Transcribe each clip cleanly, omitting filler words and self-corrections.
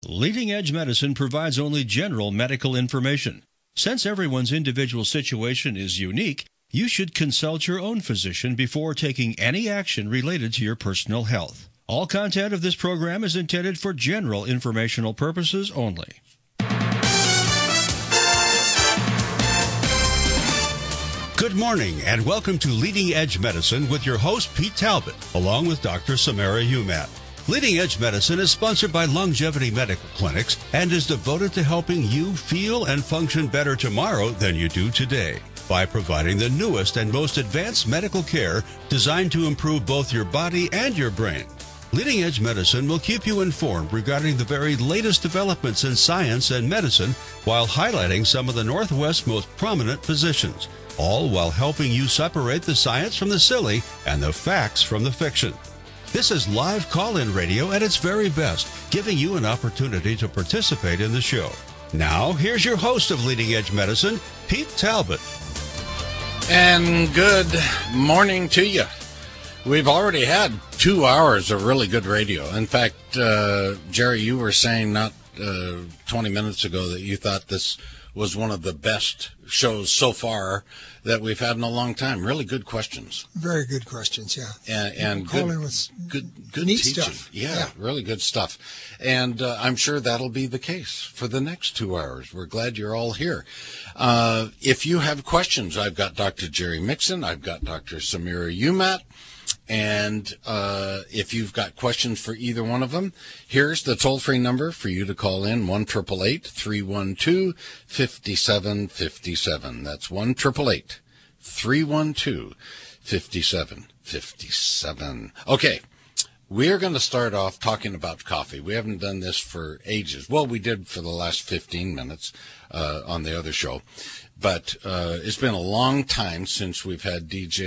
Leading Edge Medicine provides only general medical information. Since everyone's individual situation is unique, you should consult your own physician before taking any action related to your personal health. All content of this program is intended for general informational purposes only. Good morning and welcome to Leading Edge Medicine with your host Pete Talbot, along with Dr. Samara Umat. Leading Edge Medicine is sponsored by Longevity Medical Clinics and is devoted to helping you feel and function better tomorrow than you do today by providing the newest and most advanced medical care designed to improve both your body and your brain. Leading Edge Medicine will keep you informed regarding the very latest developments in science and medicine while highlighting some of the Northwest's most prominent physicians, all while helping you separate the science from the silly and the facts from the fiction. This is live call-in radio at its very best, giving you an opportunity to participate in the show. Now, here's your host of Leading Edge Medicine, Pete Talbot. And good morning to you. We've already had 2 hours of really good radio. In fact, Jerry, you were saying not 20 minutes ago that you thought this was one of the best shows so far that we've had in a long time. Really good questions. Very good questions, yeah. And good neat teaching. stuff. Yeah, really good stuff. And I'm sure that'll be the case for the next 2 hours. We're glad you're all here. If you have questions, I've got Dr. Jerry Mixon. I've got Dr. Samira Umat. And if you've got questions for either one of them, here's the toll-free number for you to call in, 1-888-312-5757. That's 1-888-312-5757. Okay, we're going to start off talking about coffee. We haven't done this for ages. Well, we did for the last 15 minutes on the other show. But it's been a long time since we've had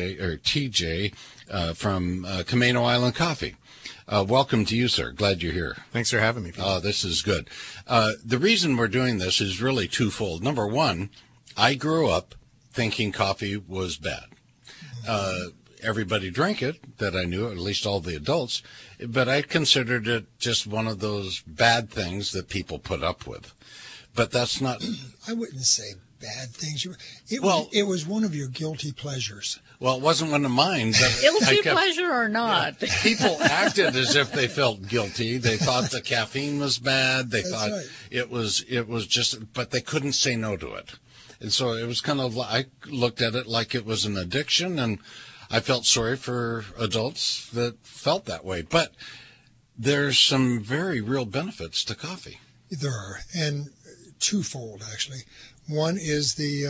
TJ from Camano Island Coffee. Welcome to you, sir. Glad you're here. Thanks for having me, Pete. This is good. The reason we're doing this is really twofold. Number one, I grew up thinking coffee was bad. Everybody drank it that I knew, at least all the adults, but I considered it just one of those bad things that people put up with. But that's not... I wouldn't say bad things. It was one of your guilty pleasures. Well, it wasn't one of mine. But guilty pleasure or not? Yeah, people acted as if they felt guilty. They thought the caffeine was bad. They thought right. it was just, but they couldn't say no to it. And so it was kind of, I looked at it like it was an addiction, and I felt sorry for adults that felt that way. But there's some very real benefits to coffee. There are, and twofold, actually. One is the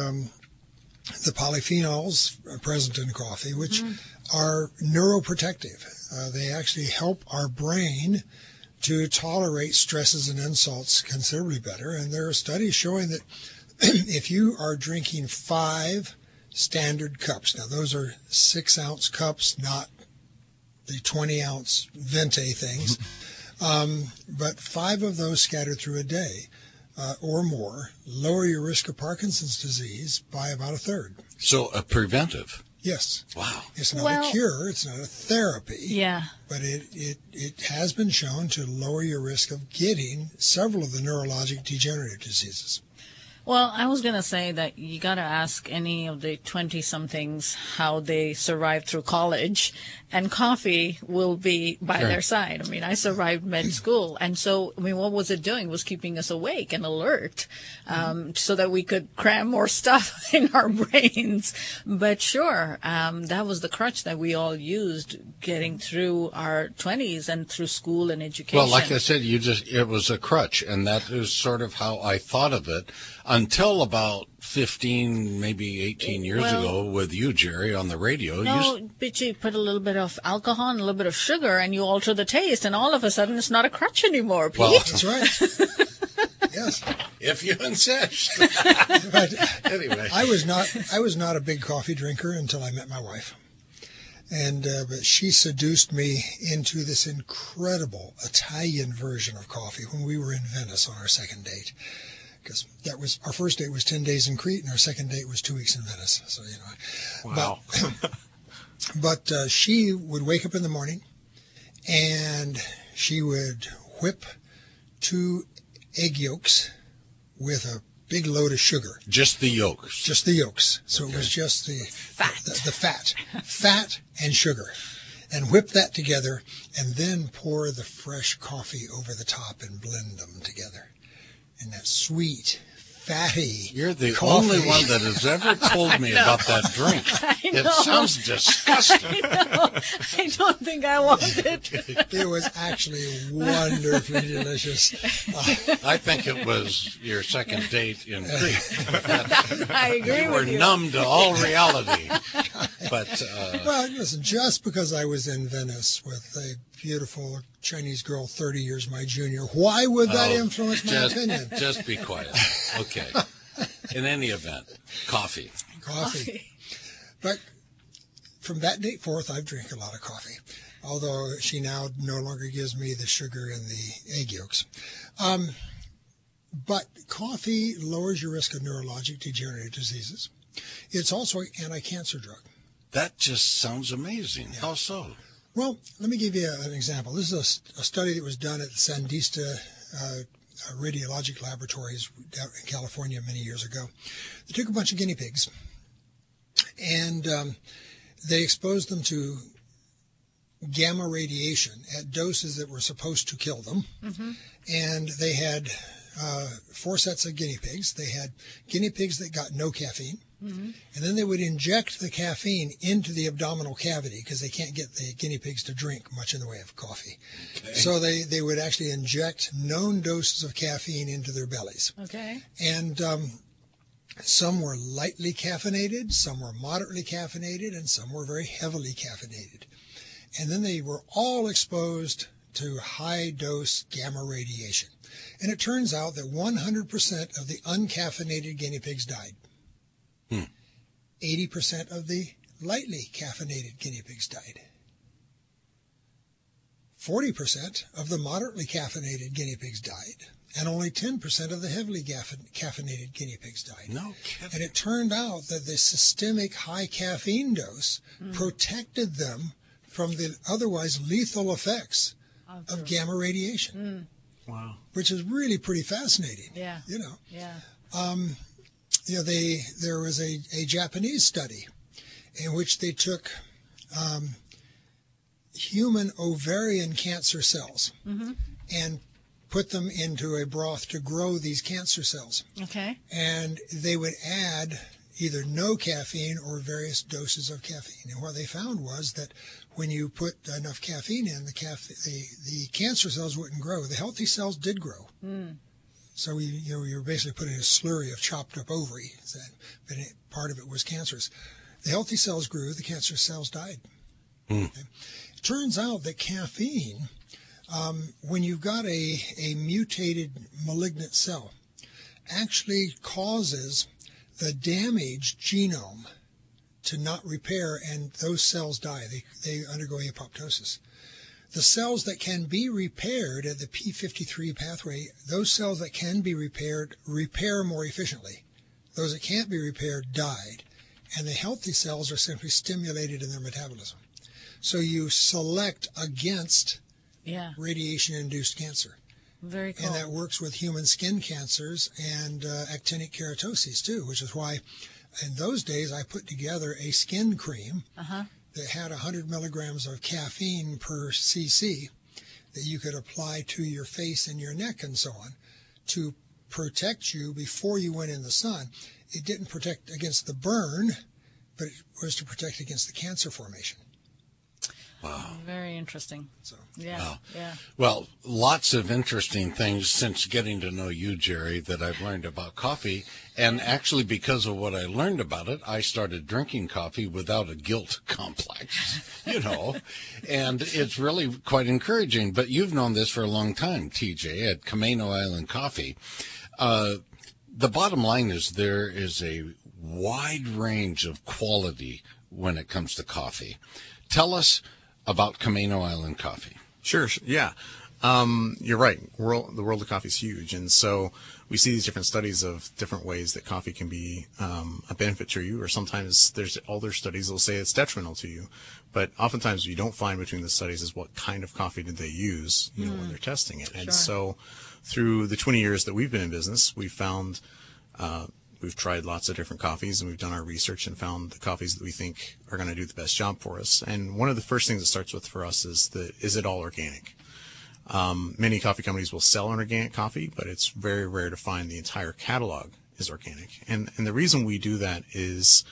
polyphenols present in coffee, which are neuroprotective. They actually help our brain to tolerate stresses and insults considerably better. And there are studies showing that if you are drinking 5 standard cups, now those are 6-ounce cups, not the 20-ounce Venti things, but 5 of those scattered through a day, or more, lower your risk of Parkinson's disease by about a third. So a preventive. Yes. Wow. It's not a cure. It's not a therapy. Yeah. But it has been shown to lower your risk of getting several of the neurologic degenerative diseases. Well, I was going to say that you got to ask any of the 20-somethings how they survived through college, and coffee will be by their side. I mean, I survived med school, and so, I mean, what was it doing? It was keeping us awake and alert, so that we could cram more stuff in our brains. But sure, that was the crutch that we all used getting through our 20s and through school and education. Well, like I said, it was a crutch, and that is sort of how I thought of it. Until about 15, maybe 18 years ago with you, Jerry, on the radio. No, but you put a little bit of alcohol and a little bit of sugar and you alter the taste, and all of a sudden it's not a crutch anymore, Pete. Well, that's right. Yes. If you insist. Anyway. I was not a big coffee drinker until I met my wife. And but she seduced me into this incredible Italian version of coffee when we were in Venice on our second date. Because that was our first date was 10 days in Crete, and our second date was 2 weeks in Venice. So Wow. But she would wake up in the morning, and she would whip 2 egg yolks with a big load of sugar. Just the yolks. Just the yolks. So Okay. it was just the Fat. fat and sugar. And whip that together and then pour the fresh coffee over the top and blend them together. And that sweet, fatty You're the coffee. only one that has ever told me about that drink. It know. sounds disgusting. I don't think I want it. It was actually wonderfully delicious. I think it was your second date in Crete. I agree You were with you. numb to all reality. But Well, listen, just because I was in Venice with a beautiful Chinese girl 30 years my junior, why would that influence my opinion? just be quiet. Okay. In any event, coffee. Coffee. But from that date forth, I've drank a lot of coffee, although she now no longer gives me the sugar and the egg yolks. But coffee lowers your risk of neurologic degenerative diseases. It's also an anti-cancer drug. That just sounds amazing. How so? Well, let me give you an example. This is a study that was done at the Sandista Radiologic Laboratories out in California many years ago. They took a bunch of guinea pigs and they exposed them to gamma radiation at doses that were supposed to kill them. Mm-hmm. And they had 4 sets of guinea pigs. They had guinea pigs that got no caffeine. Mm-hmm. And then they would inject the caffeine into the abdominal cavity because they can't get the guinea pigs to drink much in the way of coffee. Okay. So they would actually inject known doses of caffeine into their bellies. Okay. And some were lightly caffeinated, some were moderately caffeinated, and some were very heavily caffeinated. And then they were all exposed to high-dose gamma radiation. And it turns out that 100% of the uncaffeinated guinea pigs died. 80% of the lightly caffeinated guinea pigs died. 40% of the moderately caffeinated guinea pigs died. And only 10% of the heavily caffeinated guinea pigs died. No kidding. And it turned out that the systemic high caffeine dose protected them from the otherwise lethal effects of gamma radiation. Wow. Which is really pretty fascinating. Yeah. You know. Yeah. There was a Japanese study in which they took human ovarian cancer cells and put them into a broth to grow these cancer cells. Okay. And they would add either no caffeine or various doses of caffeine. And what they found was that when you put enough caffeine in, the cancer cells wouldn't grow. The healthy cells did grow. So you're basically putting a slurry of chopped up ovaries, but part of it was cancerous. The healthy cells grew, the cancer cells died. Okay? It turns out that caffeine, when you've got a mutated malignant cell, actually causes the damaged genome to not repair, and those cells die. They undergo apoptosis. The cells that can be repaired at the P53 pathway, those cells that can be repaired, repair more efficiently. Those that can't be repaired died. And the healthy cells are simply stimulated in their metabolism. So you select against radiation-induced cancer. Very cool. And that works with human skin cancers and actinic keratoses too, which is why in those days I put together a skin cream that had 100 milligrams of caffeine per cc that you could apply to your face and your neck and so on to protect you before you went in the sun. It didn't protect against the burn, but it was to protect against the cancer formation. Wow. Very interesting. So, yeah. Well, lots of interesting things since getting to know you, Jerry, that I've learned about coffee. And actually, because of what I learned about it, I started drinking coffee without a guilt complex, and it's really quite encouraging. But you've known this for a long time, TJ, at Camano Island Coffee. The bottom line is there is a wide range of quality when it comes to coffee. Tell us about Camano Island Coffee. Sure. Yeah. You're right. The world of coffee is huge. And so we see these different studies of different ways that coffee can be a benefit to you, or sometimes there's older studies that will say it's detrimental to you. But oftentimes what you don't find between the studies is what kind of coffee did they use, when they're testing it. And so through the 20 years that we've been in business, we've found, we've tried lots of different coffees, and we've done our research and found the coffees that we think are going to do the best job for us. And one of the first things it starts with for us is it all organic? Many coffee companies will sell an organic coffee, but it's very rare to find the entire catalog is organic. And the reason we do that is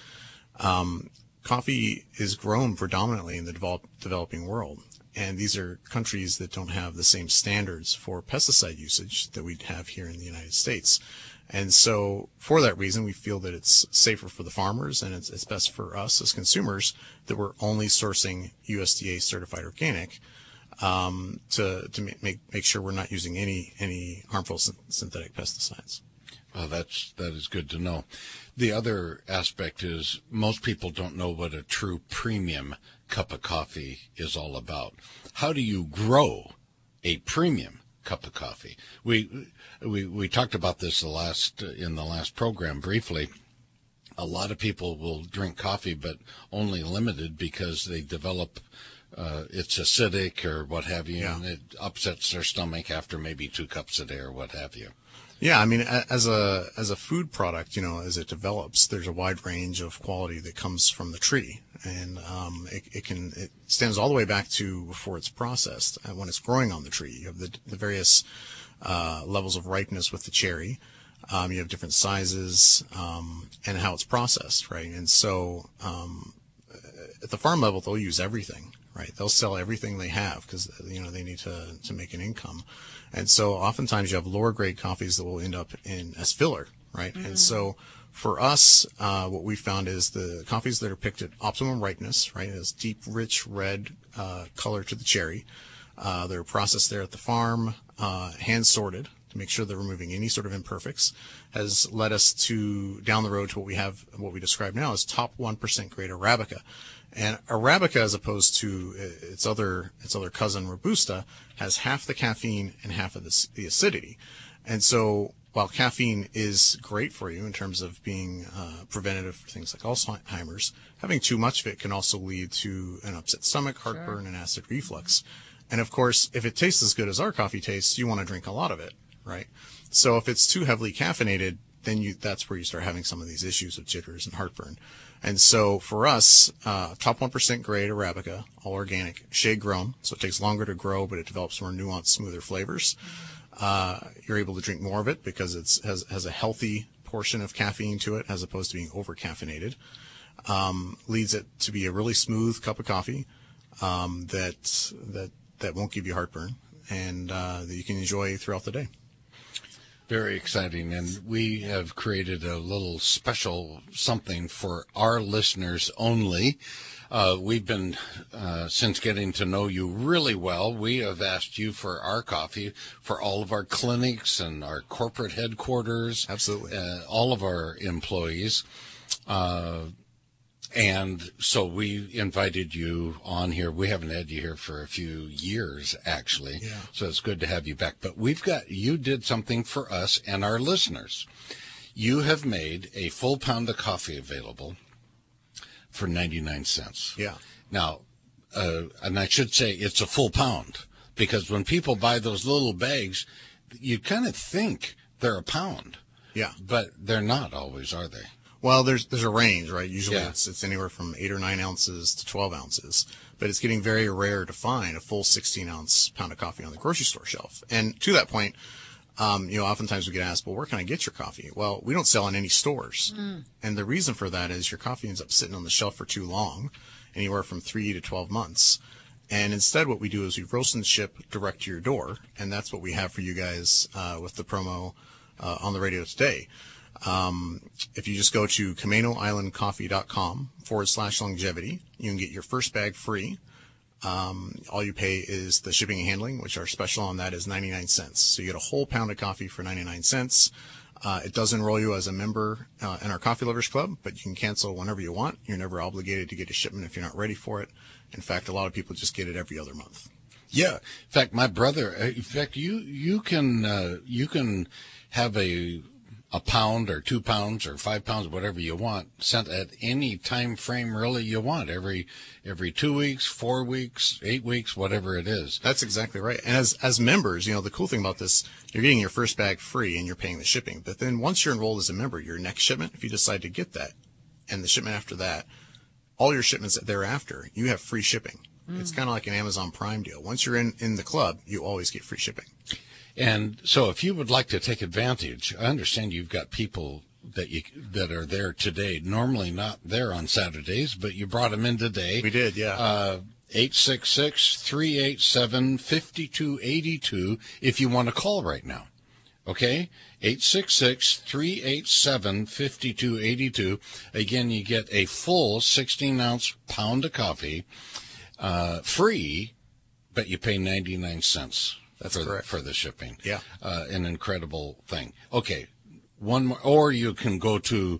coffee is grown predominantly in the developing world. And these are countries that don't have the same standards for pesticide usage that we have here in the United States. And so for that reason, we feel that it's safer for the farmers, and it's best for us as consumers that we're only sourcing USDA certified organic, to make sure we're not using any harmful synthetic pesticides. Well, that is good to know. The other aspect is most people don't know what a true premium cup of coffee is all about. How do you grow a premium cup of coffee? We talked about this in the last program briefly. A lot of people will drink coffee, but only limited because they develop it's acidic or what have you, and it upsets their stomach after maybe 2 cups a day or what have you. Yeah, I mean, as a food product, as it develops, there's a wide range of quality that comes from the tree, and it stems all the way back to before it's processed, when it's growing on the tree. You have the various levels of ripeness with the cherry. You have different sizes, and how it's processed, right? And so at the farm level, they'll use everything. Right, they'll sell everything they have because they need to make an income, and so oftentimes you have lower grade coffees that will end up as filler, right? Mm-hmm. And so for us, what we found is the coffees that are picked at optimum ripeness, right, as deep, rich red color to the cherry, they're processed there at the farm, hand sorted to make sure they're removing any sort of imperfects, has led us to down the road to what we describe now as top 1% grade Arabica. And Arabica, as opposed to its other cousin Robusta, has half the caffeine and half of the acidity. And so while caffeine is great for you in terms of being preventative for things like Alzheimer's, having too much of it can also lead to an upset stomach, heartburn, and acid reflux. And of course, if it tastes as good as our coffee tastes, you want to drink a lot of it, right? So if it's too heavily caffeinated, then that's where you start having some of these issues of jitters and heartburn. And so for us, top 1% grade Arabica, all organic, shade grown, so it takes longer to grow, but it develops more nuanced, smoother flavors. You're able to drink more of it because it has a healthy portion of caffeine to it as opposed to being over caffeinated. Leads it to be a really smooth cup of coffee that won't give you heartburn, and that you can enjoy throughout the day. Very exciting, and we have created a little special something for our listeners only. We've been, since getting to know you really well, we have asked you for our coffee for all of our clinics and our corporate headquarters. Absolutely. All of our employees. And so we invited you on here. We haven't had you here for a few years, actually. Yeah. So it's good to have you back. But you did something for us and our listeners. You have made a full pound of coffee available for 99 cents. Yeah. Now, and I should say it's a full pound, because when people buy those little bags, you kind of think they're a pound. Yeah. But they're not always, are they? Well, there's a range, right? Usually it's anywhere from 8 or 9 ounces to 12 ounces, but it's getting very rare to find a full 16-ounce pound of coffee on the grocery store shelf. And to that point, oftentimes we get asked, well, where can I get your coffee? Well, we don't sell in any stores. And the reason for that is your coffee ends up sitting on the shelf for too long, anywhere from 3 to 12 months. And instead what we do is we roast and ship direct to your door, and that's what we have for you guys with the promo on the radio today. If you just go to CamanoIslandCoffee.com/longevity, you can get your first bag free. All you pay is the shipping and handling, which our special on that is 99 cents. So you get a whole pound of coffee for 99 cents. It does enroll you as a member in our Coffee Lovers Club, but you can cancel whenever you want. You're never obligated to get a shipment if you're not ready for it. In fact, a lot of people just get it every other month. Yeah. In fact, my brother. You can have a pound or 2 pounds or 5 pounds, whatever you want, sent at any time frame really you want. Every 2 weeks, 4 weeks, 8 weeks, whatever it is. That's exactly right. And as members, the cool thing about this, you're getting your first bag free and you're paying the shipping. But then once you're enrolled as a member, your next shipment, if you decide to get that, and the shipment after that, all your shipments thereafter, you have free shipping. It's kind of like an Amazon Prime deal. Once you're in the club, you always get free shipping. And so if you would like to take advantage, I understand you've got people that are there today, normally not there on Saturdays, but you brought them in today. We did, yeah. 866-387-5282 if you want to call right now. Okay? 866-387-5282. Again, you get a full 16-ounce pound of coffee free, but you pay 99 cents. That's correct. For the shipping. Yeah. An incredible thing. Okay. One more, or you can go to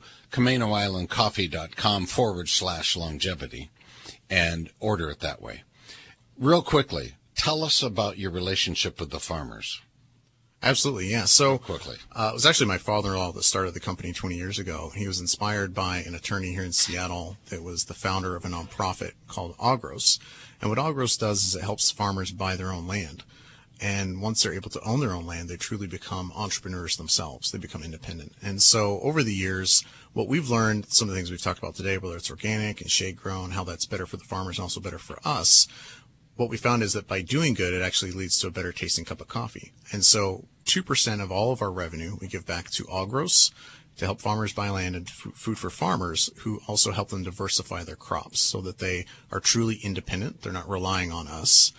CamanoIslandCoffee.com/longevity and order it that way. Real quickly, tell us about your relationship with the farmers. Absolutely, yeah. So quickly. It was actually my father-in-law that started the company 20 years ago. He was inspired by an attorney here in Seattle that was the founder of a nonprofit called Agros. And what Agros does is it helps farmers buy their own land. And once they're able to own their own land, they truly become entrepreneurs themselves. They become independent. And so over the years, what we've learned, some of the things we've talked about today, whether it's organic and shade grown, how that's better for the farmers and also better for us, what we found is that by doing good, it actually leads to a better tasting cup of coffee. And so 2% of all of our revenue we give back to Agros to help farmers buy land and food for farmers who also help them diversify their crops so that they are truly independent. They're not relying on us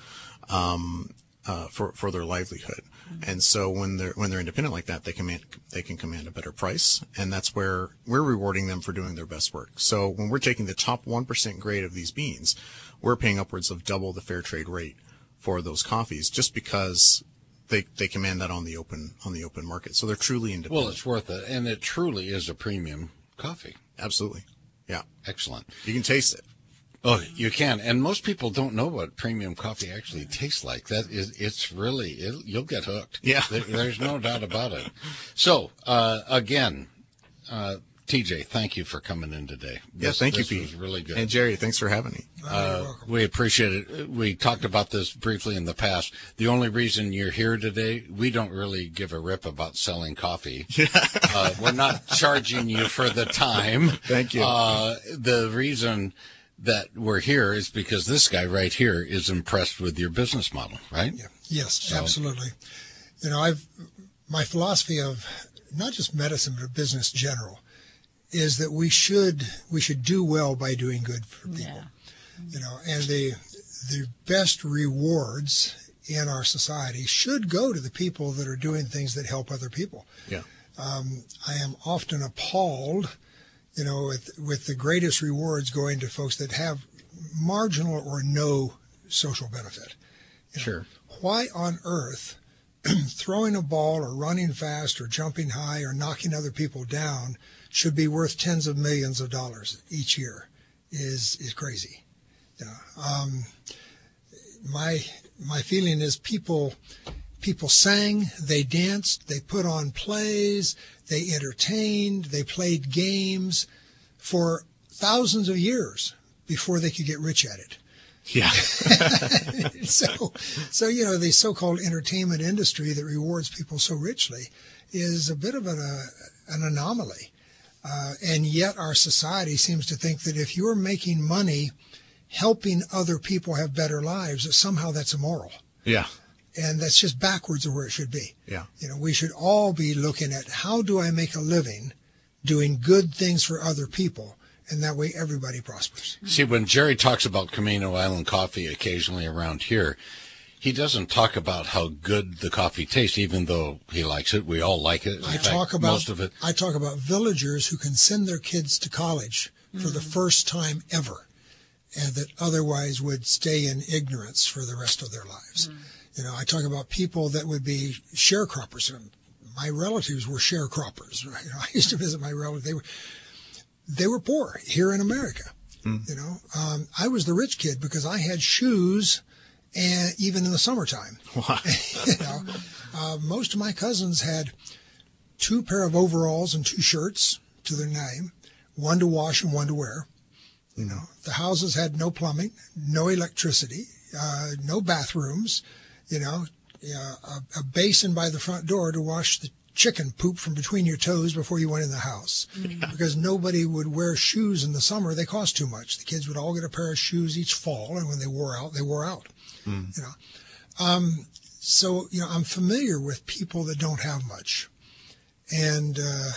for their livelihood. And so when they're independent like that, they can command a better price, and that's where we're rewarding them for doing their best work. So when we're taking the top 1% grade of these beans, we're paying upwards of double the fair trade rate for those coffees just because they command that on the open market. So they're truly independent. Well, it's worth it, and it truly is a premium coffee. Absolutely. Yeah. Excellent. You can taste it. Oh, you can. And most people don't know what premium coffee actually tastes like. You'll get hooked. Yeah. There's no doubt about it. So, again, TJ, thank you for coming in today. Thank you, Pete. This was really good. And Jerry, thanks for having me. You're welcome. We appreciate it. We talked about this briefly in the past. The only reason you're here today, we don't really give a rip about selling coffee. We're not charging you for the time. Thank you. The reason that we're here is because this guy right here is impressed with your business model, right? Yeah. Yes, absolutely. My philosophy of not just medicine but business in general is that we should do well by doing good for people. Yeah. And the best rewards in our society should go to the people that are doing things that help other people. Yeah. I am often appalled with the greatest rewards going to folks that have marginal or no social benefit. Sure. Why on earth throwing a ball or running fast or jumping high or knocking other people down should be worth tens of millions of dollars each year is crazy. My feeling is people sang, they danced, they put on plays, they entertained, they played games for thousands of years before they could get rich at it. Yeah. So the so-called entertainment industry that rewards people so richly is a bit of an anomaly. And yet our society seems to think that if you're making money helping other people have better lives, that somehow that's immoral. Yeah. And that's just backwards of where it should be. Yeah. We should all be looking at how do I make a living doing good things for other people, and that way everybody prospers. See, when Jerry talks about Camano Island coffee occasionally around here, he doesn't talk about how good the coffee tastes, even though he likes it. We all like it. I talk about villagers who can send their kids to college for the first time ever, and that otherwise would stay in ignorance for the rest of their lives. I talk about people that would be sharecroppers. My relatives were sharecroppers. I used to visit my relatives. They were poor here in America. I was the rich kid because I had shoes and even in the summertime. Wow. Most of my cousins had 2 pair of overalls and 2 shirts to their name, one to wash and one to wear. The houses had no plumbing, no electricity, no bathrooms, a basin by the front door to wash the chicken poop from between your toes before you went in the house. Because nobody would wear shoes in the summer. They cost too much. The kids would all get a pair of shoes each fall, and when they wore out, they wore out. So I'm familiar with people that don't have much. And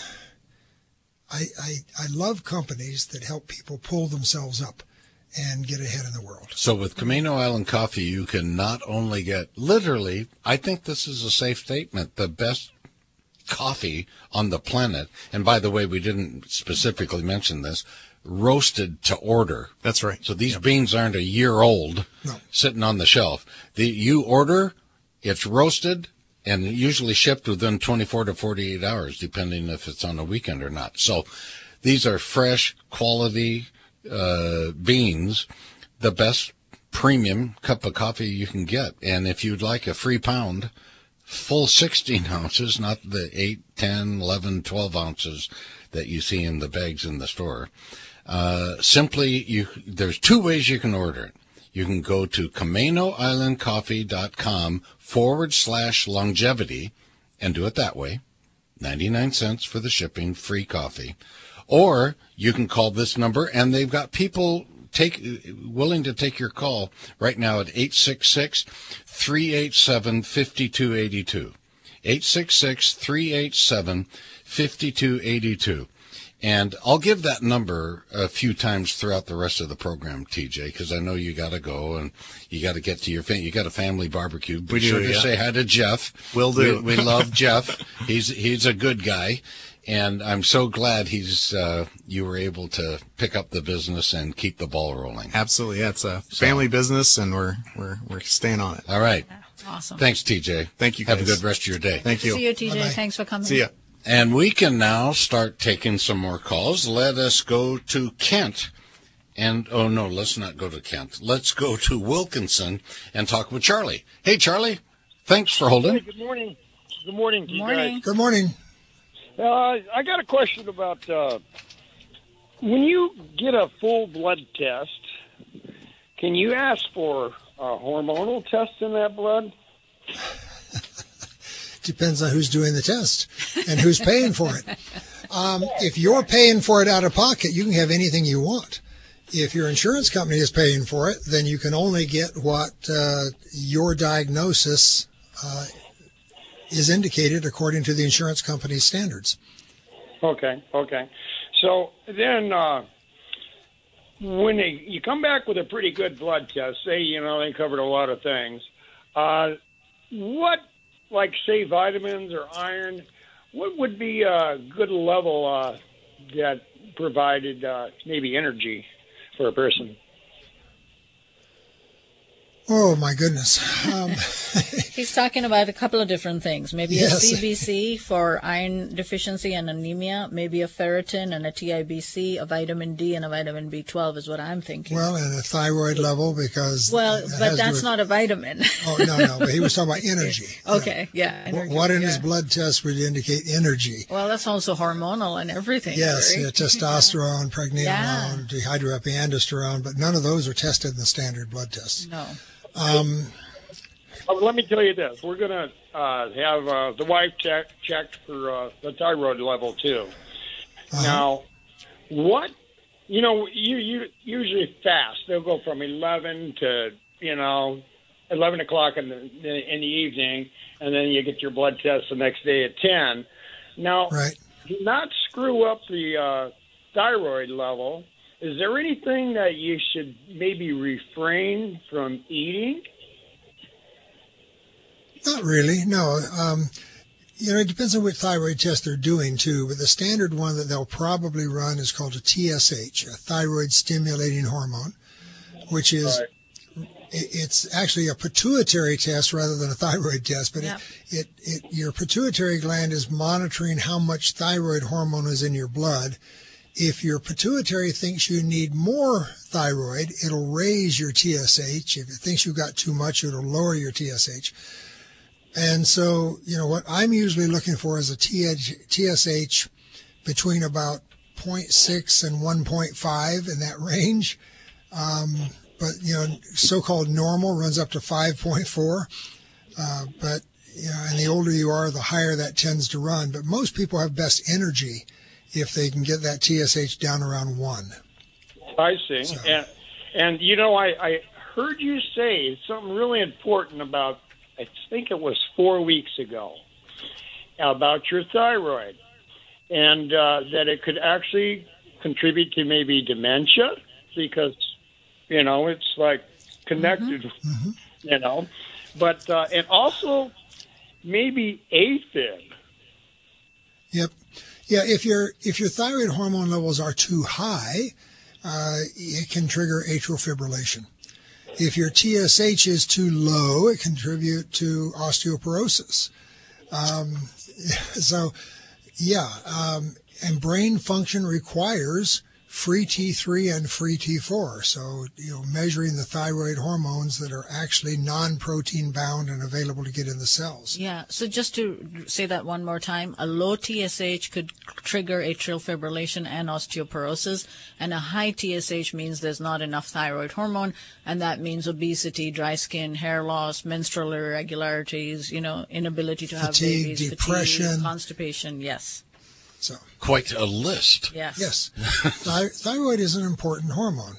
I love companies that help people pull themselves up and get ahead in the world. So with Camino Island Coffee, you can not only get, literally, I think this is a safe statement, the best coffee on the planet. And by the way, we didn't specifically mention this, roasted to order. That's right. So these beans aren't a year old sitting on the shelf. You order, it's roasted, and usually shipped within 24 to 48 hours, depending if it's on a weekend or not. So these are fresh, quality beans, the best premium cup of coffee you can get. And if you'd like a free pound, full 16 ounces, not the 8, 10, 11, 12 ounces that you see in the bags in the store, there's 2 ways you can order it. You can go to CaminoIslandCoffee.com/longevity and do it that way. 99 cents for the shipping, free coffee. Or you can call this number, and they've got people willing to take your call right now at 866-387-5282. 866-387-5282. And I'll give that number a few times throughout the rest of the program, TJ, because I know you got to go and you got to get to your you got a family barbecue. Be sure to say hi to Jeff. Will do. We love Jeff. He's a good guy, and I'm so glad you were able to pick up the business and keep the ball rolling. Absolutely, yeah, it's a family business, and we're staying on it. All right. Awesome. Thanks, TJ. Thank you, guys. Have a good rest of your day. Thank you. See you, TJ. Bye-bye. Thanks for coming. See ya. And we can now start taking some more calls. Let us go to Kent. And, oh, no, let's not go to Kent. Let's go to Wilkinson and talk with Charlie. Hey, Charlie. Thanks for holding. Hey, good morning. Good morning to you guys. Good morning. I got a question about when you get a full blood test, can you ask for a hormonal test in that blood? Depends on who's doing the test and who's paying for it. If you're paying for it out of pocket, you can have anything you want. If your insurance company is paying for it, then you can only get what your diagnosis is indicated according to the insurance company's standards. Okay. So then when you come back with a pretty good blood test, say, they covered a lot of things, what, like, say, vitamins or iron, what would be a good level that provided maybe energy for a person? Oh, my goodness. He's talking about a couple of different things. Maybe Yes. a CBC for iron deficiency and anemia, maybe a ferritin and a TIBC, a vitamin D and a vitamin B12 is what I'm thinking. Well, and a thyroid level because... Well, but that's not a vitamin. Oh, no, but he was talking about energy. Okay, yeah. Energy, What in his yeah. blood test would indicate energy? Well, that's also hormonal and everything. Yes, right? Testosterone, pregnenolone, Yeah. dehydroepiandrosterone, but none of those are tested in the standard blood tests. No. Let me tell you this. We're going to have the wife checked for the thyroid level, too. Now, what, you usually fast. They'll go from 11 to, 11 o'clock in the evening, and then you get your blood test the next day at 10. Now, Right. do not screw up the thyroid level. Is there anything that you should maybe refrain from eating? Not really, no. It depends on what thyroid test they're doing, too, but the standard one that they'll probably run is called a TSH, a thyroid stimulating hormone, which is, it's actually a pituitary test rather than a thyroid test, but Yep. your pituitary gland is monitoring how much thyroid hormone is in your blood, If your pituitary thinks you need more thyroid, it'll raise your TSH. If it thinks you've got too much, it'll lower your TSH. And so, what I'm usually looking for is a TSH between about 0.6 and 1.5 in that range. But, so-called normal runs up to 5.4. But, and the older you are, the higher that tends to run. But most people have best energy if they can get that TSH down around 1. I see. So. And I heard you say something really important about, I think it was 4 weeks ago, about your thyroid, and that it could actually contribute to maybe dementia because, it's like connected, but, and also maybe AFib. Yep. Yeah, if your thyroid hormone levels are too high, it can trigger atrial fibrillation. If your TSH is too low, it can contribute to osteoporosis. And brain function requires free T3 and free T4. So, measuring the thyroid hormones that are actually non-protein bound and available to get in the cells. Yeah. So just to say that one more time, a low TSH could trigger atrial fibrillation and osteoporosis, and a high TSH means there's not enough thyroid hormone, and that means obesity, dry skin, hair loss, menstrual irregularities, inability to have babies, depression, fatigue, constipation. Yes. So quite a list. Yes. Thyroid is an important hormone.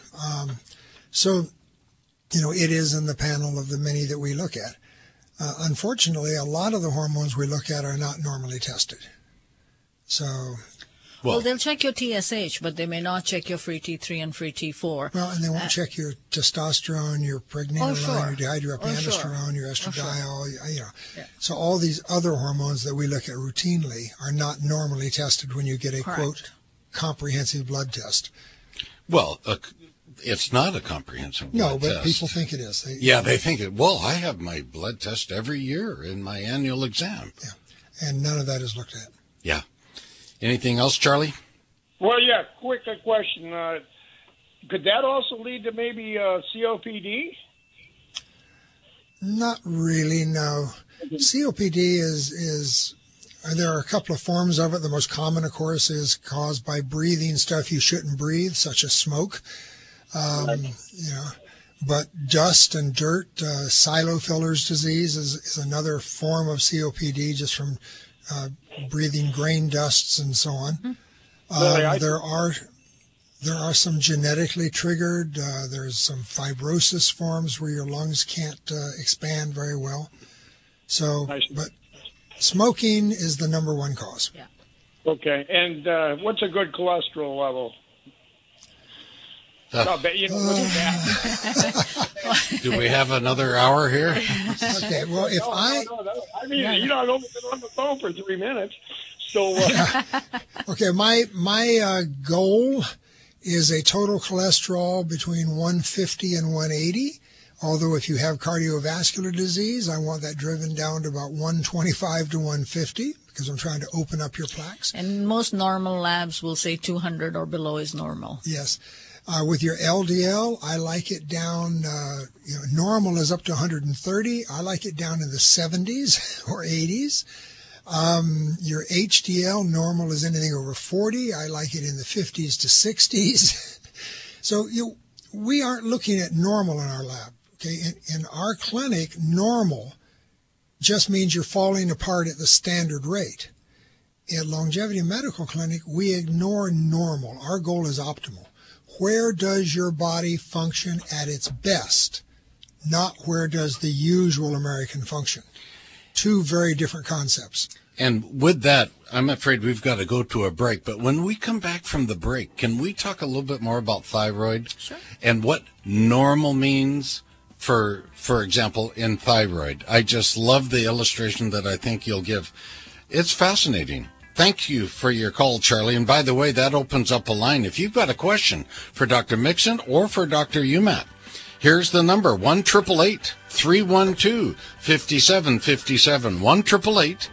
It is in the panel of the many that we look at. Unfortunately, a lot of the hormones we look at are not normally tested. So, well, they'll check your TSH, but they may not check your free T3 and free T4. Well, and they won't check your testosterone, your pregnenolone, your dihydroepiandrosterone, your estradiol, Yeah. So all these other hormones that we look at routinely are not normally tested when you get a, quote, comprehensive blood test. Well, it's not a comprehensive blood test. No, but people think it is. They think it. Well, I have my blood test every year in my annual exam. Yeah, and none of that is looked at. Yeah. Anything else, Charlie? Well, yeah, quick question. Could that also lead to maybe COPD? Not really, no. COPD is there are a couple of forms of it. The most common, of course, is caused by breathing stuff you shouldn't breathe, such as smoke. But dust and dirt, Silo-Filler's disease is another form of COPD, just from breathing grain dusts and so on. There are some genetically triggered. There's some fibrosis forms where your lungs can't expand very well. So, but smoking is the number one cause. Yeah. Okay, and what's a good cholesterol level? Do we have another hour here? Okay, well, if no. I mean, I've only been on the phone for 3 minutes, so. Okay, my goal is a total cholesterol between 150 and 180. Although if you have cardiovascular disease, I want that driven down to about 125 to 150 because I'm trying to open up your plaques. And most normal labs will say 200 or below is normal. Yes. With your LDL, I like it down, normal is up to 130. I like it down in the 70s or 80s. Your HDL, normal is anything over 40. I like it in the 50s to 60s. So we aren't looking at normal in our lab. Okay, in our clinic, normal just means you're falling apart at the standard rate. At Longevity Medical Clinic, we ignore normal. Our goal is optimal. Where does your body function at its best? Not where does the usual American function. Two very different concepts. And with that, I'm afraid we've got to go to a break. But when we come back from the break, can we talk a little bit more about thyroid? Sure. And what normal means for example, in thyroid? I just love the illustration that I think you'll give. It's fascinating. Thank you for your call, Charlie. And by the way, that opens up a line. If you've got a question for Dr. Mixon or for Dr. Umat, here's the number, 1-888-312-5757,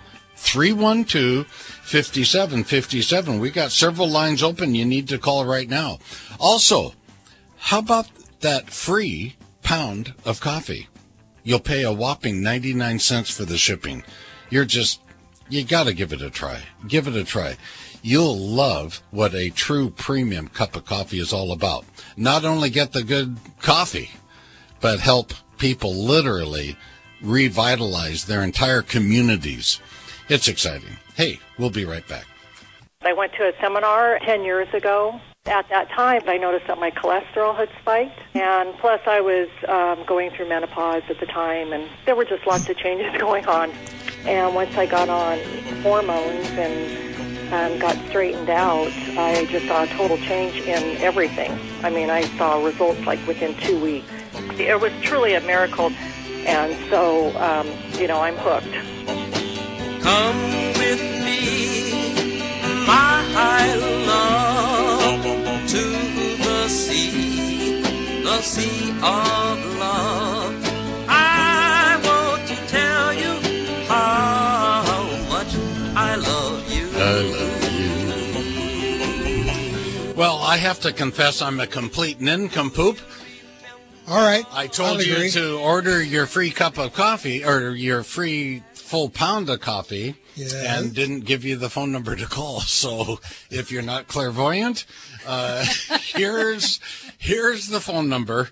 312-5757. We got several lines open. You need to call right now. Also, how about that free pound of coffee? You'll pay a whopping 99 cents for the shipping. You got to give it a try. Give it a try. You'll love what a true premium cup of coffee is all about. Not only get the good coffee, but help people literally revitalize their entire communities. It's exciting. Hey, we'll be right back. I went to a seminar 10 years ago. At that time, I noticed that my cholesterol had spiked, and plus I was going through menopause at the time, and there were just lots of changes going on. And once I got on hormones and got straightened out, I just saw a total change in everything. I mean, I saw results like within 2 weeks. It was truly a miracle, and so, I'm hooked. Come with me, my love, to the sea of love. I want to tell you how much I love you. I love you. Well, I have to confess I'm a complete nincompoop. All right. I told you to order your free cup of coffee or your free full pound of coffee, and didn't give you the phone number to call. So if you're not clairvoyant, here's the phone number,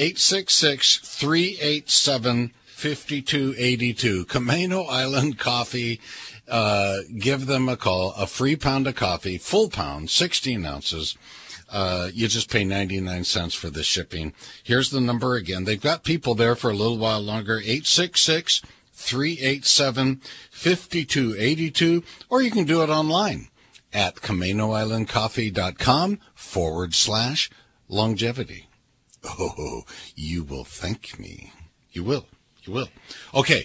866-387-5282. Camano Island Coffee. Give them a call, a free pound of coffee, full pound, 16 ounces. You just pay 99 cents for the shipping. Here's the number again. They've got people there for a little while longer, 866-387-5282, or you can do it online at CamanoIslandCoffee.com/longevity. Oh, you will thank me. You will. Okay.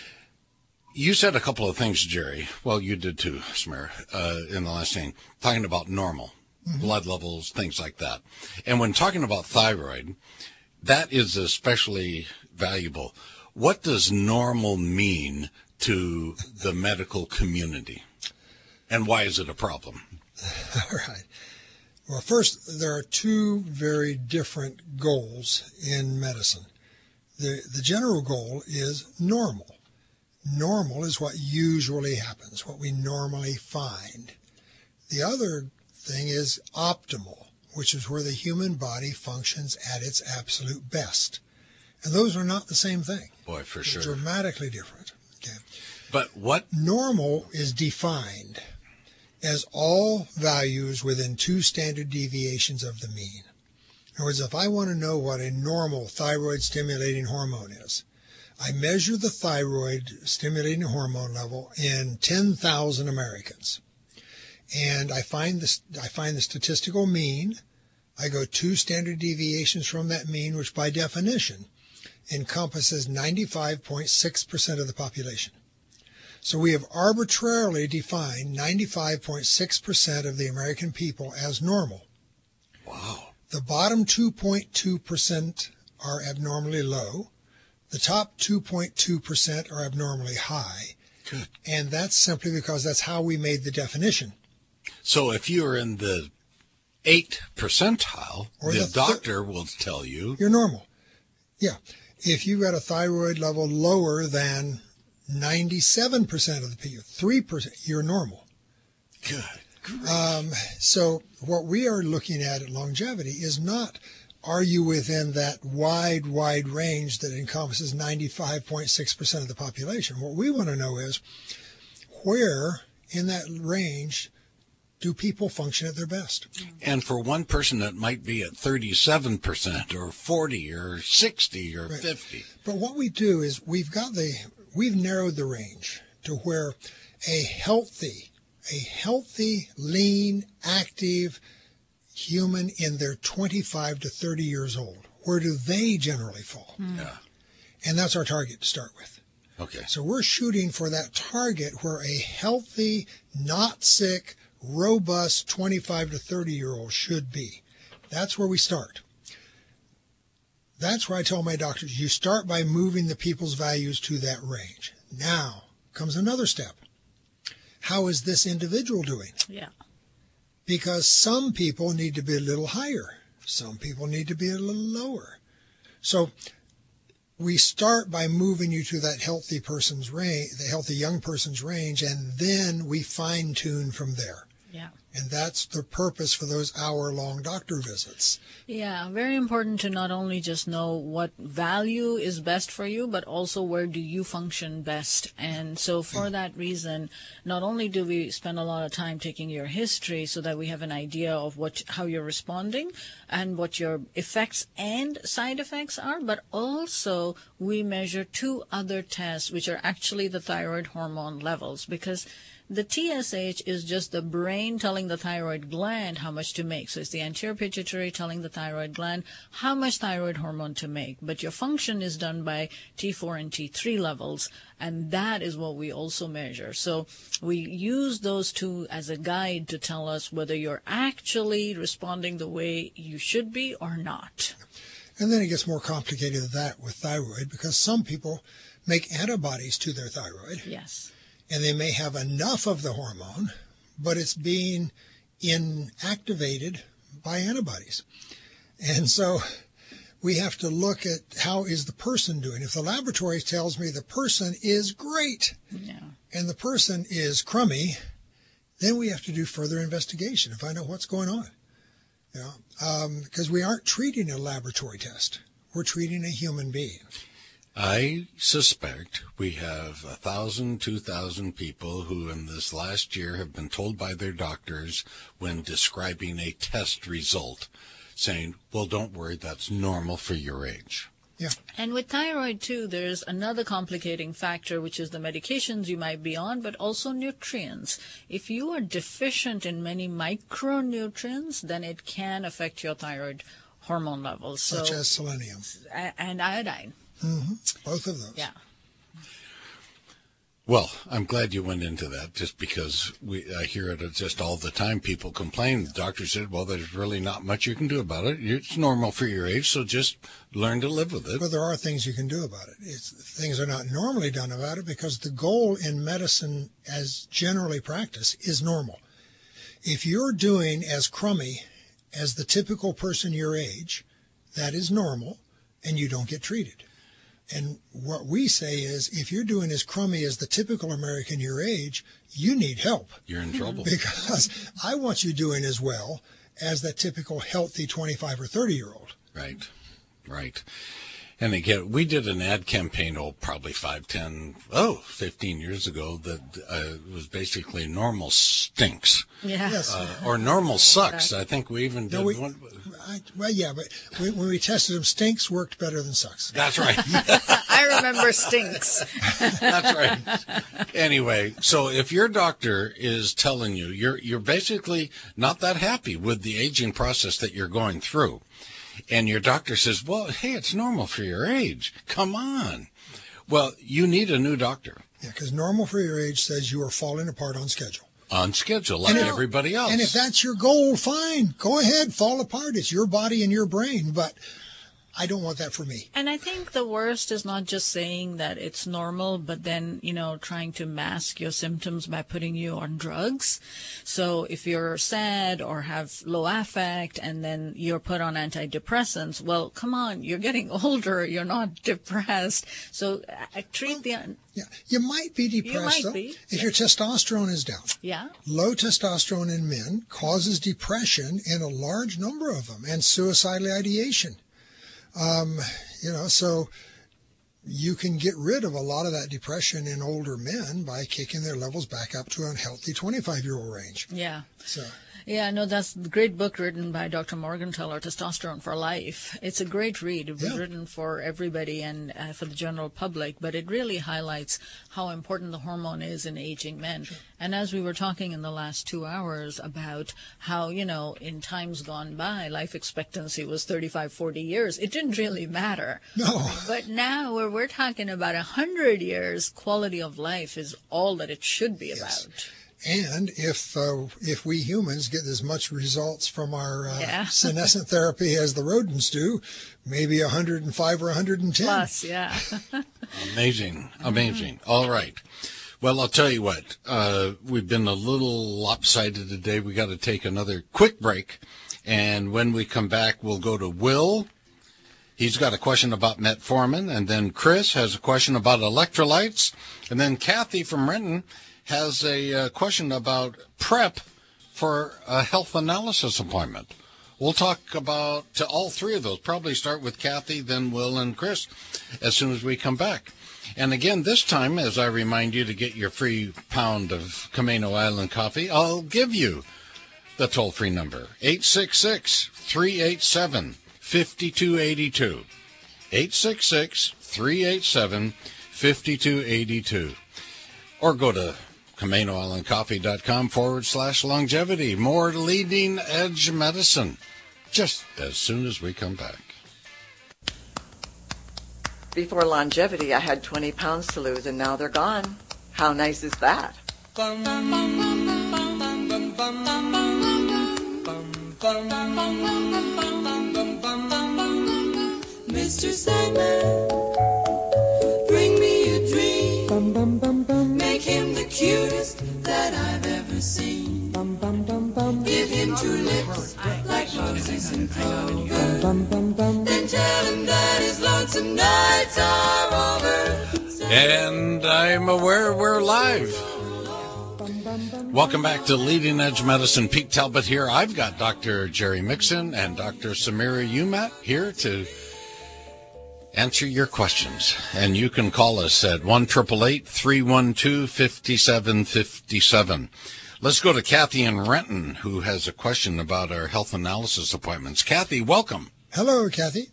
You said a couple of things, Jerry. Well, you did too, Samara, in the last thing, talking about normal. Blood levels, things like that. And when talking about thyroid, that is especially valuable. What does normal mean to the medical community? And why is it a problem? All right. Well, first, there are two very different goals in medicine. The general goal is normal. Normal is what usually happens, what we normally find. The other thing is optimal, which is where the human body functions at its absolute best. And those are not the same thing. Boy, for sure. They're dramatically different. Okay. But what? Normal is defined as all values within 2 standard deviations of the mean. In other words, if I want to know what a normal thyroid-stimulating hormone is, I measure the thyroid-stimulating hormone level in 10,000 Americans. And I find the statistical mean. I go 2 standard deviations from that mean, which by definition encompasses 95.6% of the population. So we have arbitrarily defined 95.6% of the American people as normal. Wow. The bottom 2.2% are abnormally low. The top 2.2% are abnormally high. Good. And that's simply because that's how we made the definition. So if you're in the 8th percentile, or the doctor will tell you you're normal. Yeah. If you've got a thyroid level lower than 97% of the people, 3%, you're normal. Good. So what we are looking at longevity is not, are you within that wide range that encompasses 95.6% of the population? What we want to know is, where in that range do people function at their best? And for one person, that might be at 37% or 40 or 60 or 50. But what we do is we've narrowed the range to where a healthy, lean, active human in their 25 to 30 years old, where do they generally fall? Yeah. And that's our target to start with. Okay. So we're shooting for that target where a healthy, not sick, robust 25 to 30-year-old should be. That's where we start. That's where I tell my doctors, you start by moving the people's values to that range. Now comes another step. how is this individual doing? Yeah. Because some people need to be a little higher. Some people need to be a little lower. So we start by moving you to that healthy person's range, the healthy young person's range, and then we fine tune from there. Yeah. And that's the purpose for those hour-long doctor visits. Yeah, very important to not only just know what value is best for you, but also where do you function best. And so for that reason, not only do we spend a lot of time taking your history so that we have an idea of how you're responding and what your effects and side effects are, but also we measure 2 other tests, which are actually the thyroid hormone levels, because the TSH is just the brain telling the thyroid gland how much to make. So it's the anterior pituitary telling the thyroid gland how much thyroid hormone to make. But your function is done by T4 and T3 levels, and that is what we also measure. So we use those 2 as a guide to tell us whether you're actually responding the way you should be or not. And then it gets more complicated than that with thyroid, because some people make antibodies to their thyroid. Yes. And they may have enough of the hormone, but it's being inactivated by antibodies. And so we have to look at how is the person doing. If the laboratory tells me the person is great and the person is crummy, then we have to do further investigation to find out what's going on. Because we aren't treating a laboratory test. We're treating a human being. I suspect we have 1,000, 2,000 people who in this last year have been told by their doctors when describing a test result, saying, well, don't worry, that's normal for your age. Yeah. And with thyroid, too, there's another complicating factor, which is the medications you might be on, but also nutrients. If you are deficient in many micronutrients, then it can affect your thyroid hormone levels. Such as selenium. And iodine. Mm-hmm. Both of those. Yeah. Well, I'm glad you went into that, just because I hear it just all the time. People complain. The doctor said, well, there's really not much you can do about it. It's normal for your age, so just learn to live with it. But there are things you can do about it. Things are not normally done about it because the goal in medicine, as generally practiced, is normal. If you're doing as crummy as the typical person your age, that is normal, and you don't get treated. And what we say is, if you're doing as crummy as the typical American your age, you need help. You're in trouble. Because I want you doing as well as that typical healthy 25 or 30-year-old. Right, right. And again, we did an ad campaign, probably 15 years ago that was basically normal stinks. Yeah. Yes. Or normal sucks. I think we even did one. But when we tested them, stinks worked better than sucks. That's right. I remember stinks. That's right. Anyway, so if your doctor is telling you you're basically not that happy with the aging process that you're going through, and your doctor says, well, hey, it's normal for your age. Come on. Well, you need a new doctor. Yeah, because normal for your age says you are falling apart on schedule. On schedule, like everybody else. And if that's your goal, fine. Go ahead, fall apart. It's your body and your brain. But I don't want that for me. And I think the worst is not just saying that it's normal, but then, trying to mask your symptoms by putting you on drugs. So if you're sad or have low affect and then you're put on antidepressants, well, come on, you're getting older. You're not depressed. So treat the... Yeah, you might be depressed, if your testosterone is down. Yeah. Low testosterone in men causes depression in a large number of them and suicidal ideation. So you can get rid of a lot of that depression in older men by kicking their levels back up to a healthy 25-year-old range. Yeah. So. Yeah, no, that's a great book written by Dr. Morgenthaler, Testosterone for Life. It's a great read. It was written for everybody and for the general public, but it really highlights how important the hormone is in aging men. Sure. And as we were talking in the last 2 hours about how, in times gone by, life expectancy was 35, 40 years. It didn't really matter. No. But now where we're talking about 100 years, quality of life is all that it should be about. And if we humans get as much results from our senescent therapy as the rodents do, maybe 105 or 110. Plus, yeah. Amazing. All right. Well, I'll tell you what, we've been a little lopsided today. We got to take another quick break. And when we come back, we'll go to Will. He's got a question about metformin. And then Chris has a question about electrolytes. And then Kathy from Renton has a question about prep for a health analysis appointment. We'll talk about to all three of those. Probably start with Kathy, then Will and Chris as soon as we come back. And again, this time, as I remind you to get your free pound of Camino Island coffee, I'll give you the toll-free number, 866-387-5282. 866-387-5282. Or go to CaminoIslandCoffee.com/longevity. More leading edge medicine just as soon as we come back. Before longevity, I had 20 pounds to lose, and now they're gone. How nice is that? Mr. Sandman, bring me a dream. Make him the cutest that I've ever seen. Give him two lips like Moses and Clover. Then tell him that his lonesome nights are over. And I'm aware we're live. Welcome back to Leading Edge Medicine. Pete Talbot here. I've got Dr. Jerry Mixon and Dr. Samira Umat here to answer your questions. And you can call us at 1-888-312-5757. Let's go to Kathy in Renton, who has a question about our health analysis appointments. Kathy, welcome. Hello, Kathy.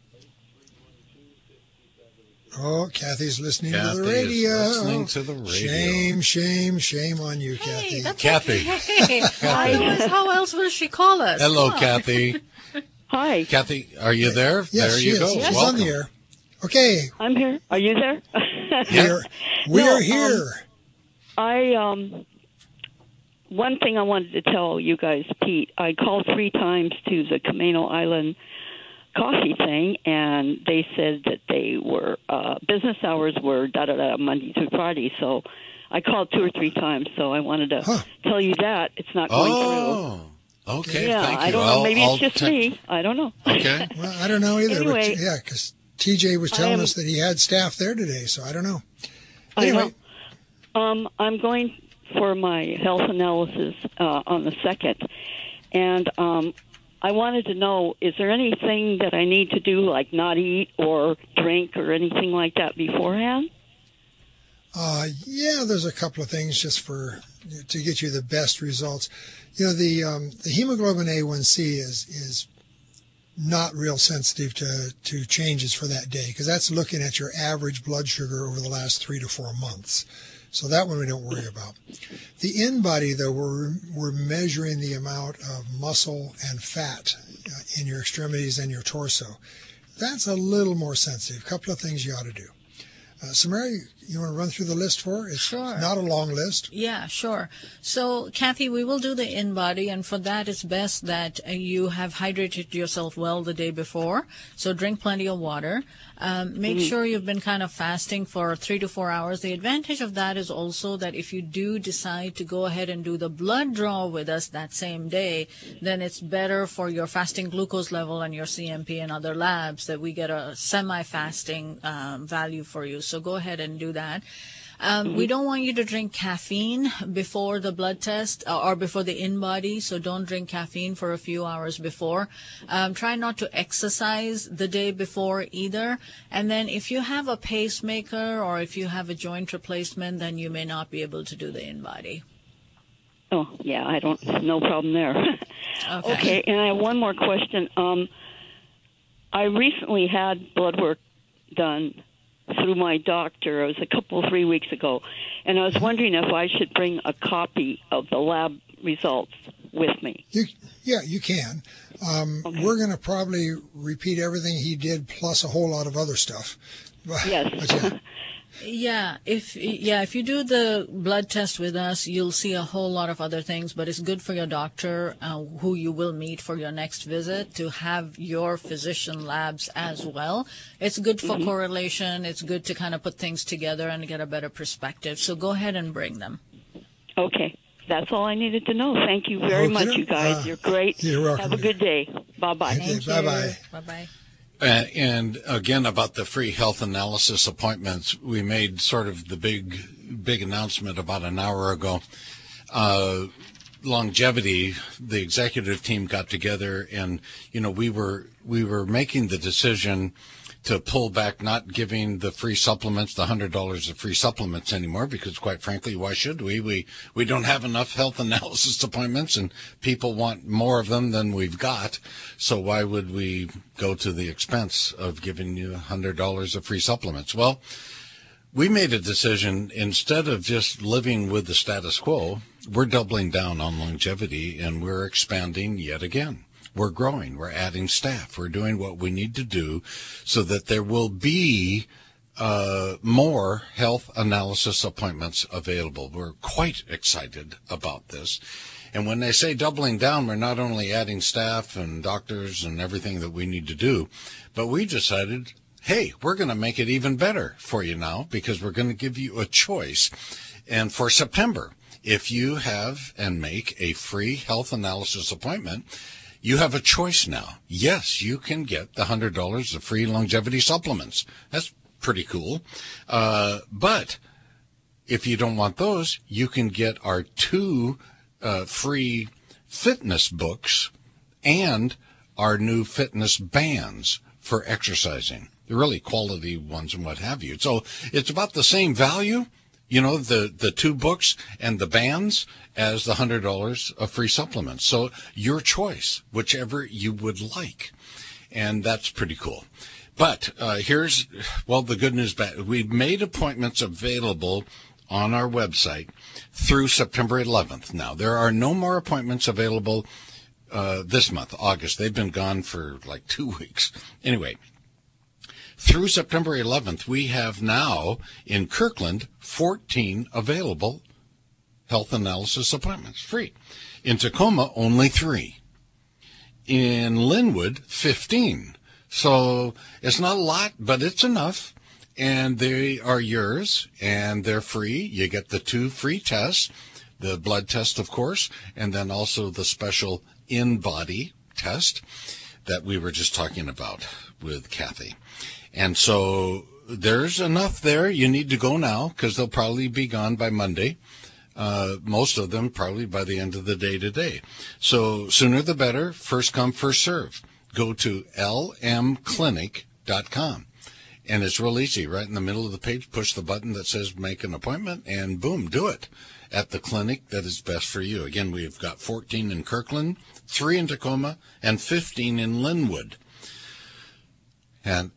Oh, Kathy's listening to the radio. Listening to the radio. Shame on you, Kathy. That's Kathy. Okay. How else will she call us? Hello, Kathy. Hi. Kathy, are you there? Yes, there she you is. go. She's Welcome. on the air. Okay. I'm here. Are you there? We're here. One thing I wanted to tell you guys, Pete, I called 3 times to the Camino Island coffee thing, and they said that they were business hours were Monday through Friday. So I called 2 or 3 times. So I wanted to tell you that it's not going through. Okay. Yeah, thank you. I don't know. Maybe it's just me. I don't know. Okay. Well, I don't know either. Anyway, but because TJ was telling us that he had staff there today, so I don't know. Anyway. I know. I'm going for my health analysis on the 2nd, and I wanted to know, is there anything that I need to do, like not eat or drink or anything like that beforehand? Yeah, there's a couple of things just to get you the best results. You know, the hemoglobin A1C is not real sensitive to changes for that day, because that's looking at your average blood sugar over the last 3 to 4 months. So that one we don't worry about. The in-body, though, we're measuring the amount of muscle and fat in your extremities and your torso. That's a little more sensitive. A couple of things you ought to do. Samara, you want to run through the list for her? It's Sure. not a long list. Yeah, sure. So, Kathy, we will do the in-body, and for that, it's best that you have hydrated yourself well the day before. So drink plenty of water. Make sure you've been kind of fasting for 3 to 4 hours. The advantage of that is also that if you do decide to go ahead and do the blood draw with us that same day, then it's better for your fasting glucose level and your CMP and other labs that we get a semi-fasting value for you. So go ahead and do that. We don't want you to drink caffeine before the blood test or before the in-body, so don't drink caffeine for a few hours before. Try not to exercise the day before either. And then if you have a pacemaker or if you have a joint replacement, then you may not be able to do the in-body. Oh, yeah, no problem there. Okay, and I have one more question. I recently had blood work done through my doctor. It was 3 weeks ago, and I was wondering if I should bring a copy of the lab results with me. You can. Okay. We're going to probably repeat everything he did plus a whole lot of other stuff. Yes. But yeah. Yeah, if you do the blood test with us, you'll see a whole lot of other things, but it's good for your doctor, who you will meet for your next visit, to have your physician labs as well. It's good for correlation. It's good to kind of put things together and get a better perspective. So go ahead and bring them. Okay. That's all I needed to know. Thank you very much, you guys. You're great. You're welcome. Have a good day. Bye-bye. Thank you. Bye-bye. Bye-bye. And again, about the free health analysis appointments, we made sort of the big announcement about an hour ago. Longevity, the executive team got together, and we were making the decision to pull back, not giving the free supplements, the $100 of free supplements anymore, because quite frankly, why should we? We don't have enough health analysis appointments, and people want more of them than we've got. So why would we go to the expense of giving you $100 of free supplements? Well, we made a decision, instead of just living with the status quo, we're doubling down on longevity, and we're expanding yet again. We're growing. We're adding staff. We're doing what we need to do so that there will be more health analysis appointments available. We're quite excited about this. And when they say doubling down, we're not only adding staff and doctors and everything that we need to do, but we decided, hey, we're going to make it even better for you now, because we're going to give you a choice. And for September, if you have and make a free health analysis appointment, you have a choice now. Yes, you can get the $100 of free longevity supplements. That's pretty cool. But if you don't want those, you can get our 2 free fitness books and our new fitness bands for exercising. They're really quality ones and what have you. So it's about the same value, the 2 books and the bands, as the $100 of free supplements. So your choice, whichever you would like. And that's pretty cool. But here's the good news. We've made appointments available on our website through September 11th. Now, there are no more appointments available this month, August. They've been gone for like 2 weeks. Anyway, through September 11th, we have now in Kirkland 14 available health analysis appointments, free. In Tacoma, only 3. In Linwood, 15. So it's not a lot, but it's enough. And they are yours, and they're free. You get the 2 free tests, the blood test, of course, and then also the special in-body test that we were just talking about with Kathy. And so there's enough there. You need to go now, because they'll probably be gone by Monday. Most of them probably by the end of the day today. So sooner the better. First come, first serve. Go to lmclinic.com. And it's real easy. Right in the middle of the page, push the button that says make an appointment, and boom, do it at the clinic that is best for you. Again, we've got 14 in Kirkland, 3 in Tacoma, and 15 in Linwood. And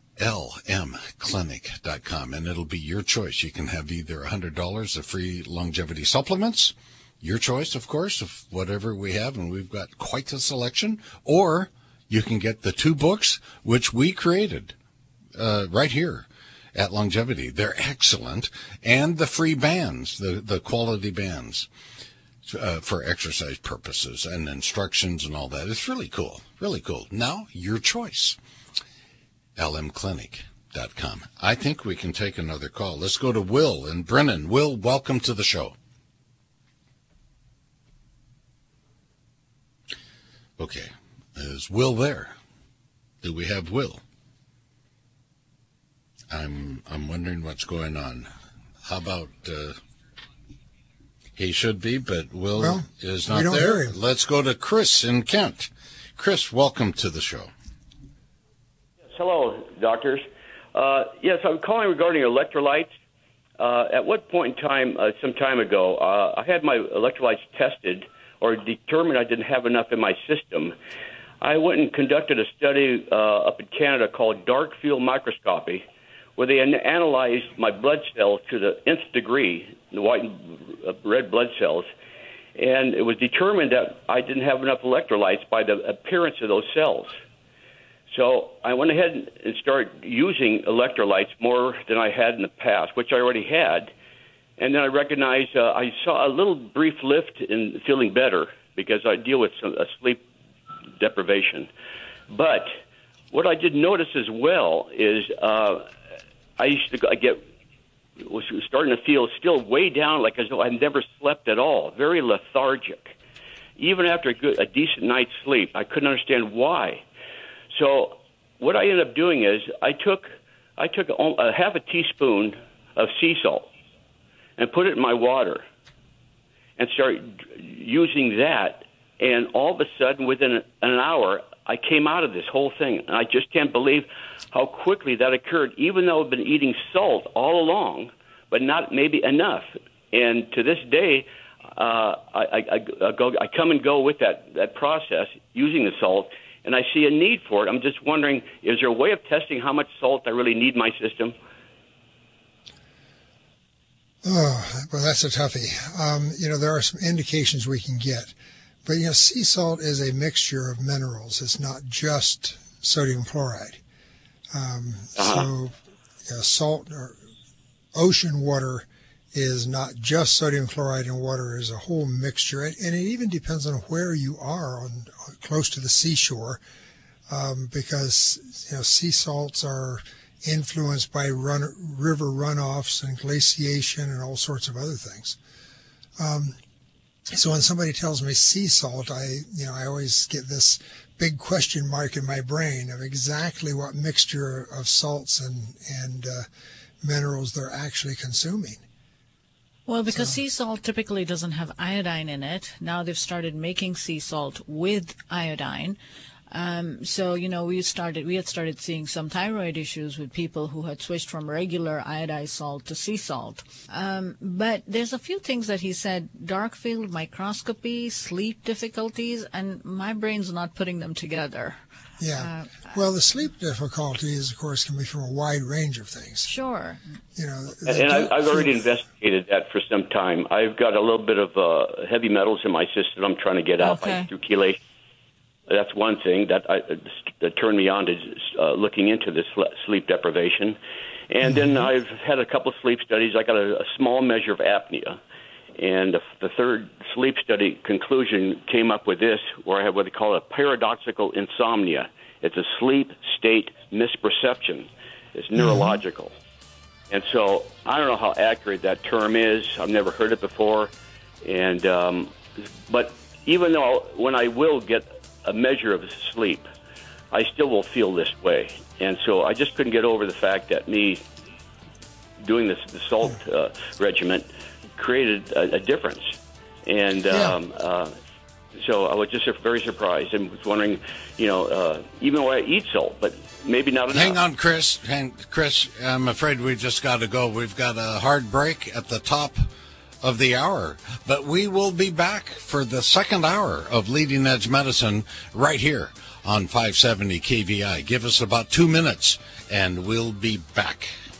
lmclinic.com, and it'll be your choice. You can have either $100 of free longevity supplements, your choice, of course, of whatever we have, and we've got quite a selection, or you can get the 2 books, which we created right here at Longevity. They're excellent, and the free bands, the quality bands for exercise purposes and instructions and all that. It's really cool, really cool. Now, your choice. lmclinic.com. I think we can take another call. Let's go to Will in Brennan. Will, welcome to the show. Okay. Is Will there? Do we have Will? I'm wondering what's going on. How about he should be, but Will is not there. Let's go to Chris in Kent. Chris, welcome to the show. Hello, doctors. Yes, I'm calling regarding electrolytes. At what point in time, some time ago, I had my electrolytes tested or determined I didn't have enough in my system. I went and conducted a study up in Canada called dark field microscopy, where they analyzed my blood cells to the nth degree, the white and red blood cells, and it was determined that I didn't have enough electrolytes by the appearance of those cells. So I went ahead and started using electrolytes more than I had in the past, which I already had. And then I recognized I saw a little brief lift in feeling better because I deal with a sleep deprivation. But what I did notice as well is I was starting to feel still way down, like as though I never slept at all, very lethargic. Even after a decent night's sleep, I couldn't understand why. So what I ended up doing is I took a half a teaspoon of sea salt and put it in my water and started using that. And all of a sudden, within an hour, I came out of this whole thing. And I just can't believe how quickly that occurred, even though I've been eating salt all along, but not maybe enough. And to this day, I come and go with that process using the salt, and I see a need for it. I'm just wondering, is there a way of testing how much salt I really need in my system? Oh, well, that's a toughie. There are some indications we can get. But, sea salt is a mixture of minerals. It's not just sodium chloride. So salt or ocean water is not just sodium chloride and water, is a whole mixture. And it even depends on where you are, on close to the seashore, because sea salts are influenced by river runoffs and glaciation and all sorts of other things. So when somebody tells me sea salt, I always get this big question mark in my brain of exactly what mixture of salts and minerals they're actually consuming. Well, because sea salt typically doesn't have iodine in it. Now they've started making sea salt with iodine. So we had started seeing some thyroid issues with people who had switched from regular iodized salt to sea salt. But there's a few things that he said: dark field microscopy, sleep difficulties, and my brain's not putting them together. Yeah. Well, the sleep difficulties, of course, can be from a wide range of things. Sure. And I've already investigated that for some time. I've got a little bit of heavy metals in my system I'm trying to get out through chelation. That's one thing that turned me on to looking into this sleep deprivation. And then I've had a couple of sleep studies. I got a small measure of apnea. And the third sleep study conclusion came up with this, where I have what they call a paradoxical insomnia. It's a sleep state misperception. It's neurological. And so I don't know how accurate that term is. I've never heard it before. And but even though when I will get a measure of sleep, I still will feel this way. And so I just couldn't get over the fact that me doing the salt regimen created a difference. And so I was just very surprised and was wondering, even when I eat salt, but maybe not enough. Hang on, Chris. Chris, I'm afraid we just got to go. We've got a hard break at the top of the hour, but we will be back for the second hour of Leading Edge Medicine right here on 570 KVI. Give us about 2 minutes and we'll be back.